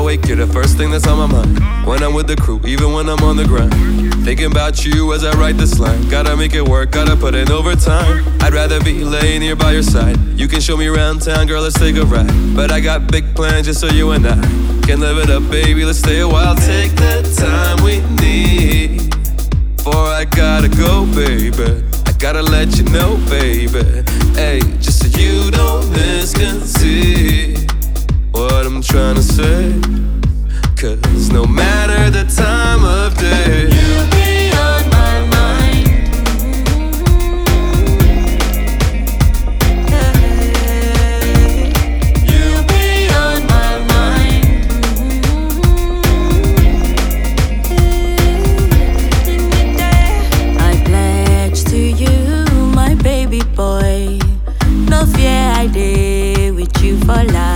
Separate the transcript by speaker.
Speaker 1: wake, you're the first thing that's on my mind. When I'm with the crew, even when I'm on the grind, thinking about you as I write this line. Gotta make it work, gotta put in overtime. I'd rather be laying here by your side. You can show me around town, girl, let's take a ride. But I got big plans just so you and I can live it up, baby, let's stay a while. Take the time we need, before I gotta go, baby. I gotta let you know, baby. Hey, just so you don't misconceive what I'm trying to say. Cause no matter the time of day,
Speaker 2: you'll be on my mind. You'll be on my mind. I pledge to you, my baby boy, no fear I did with you for life.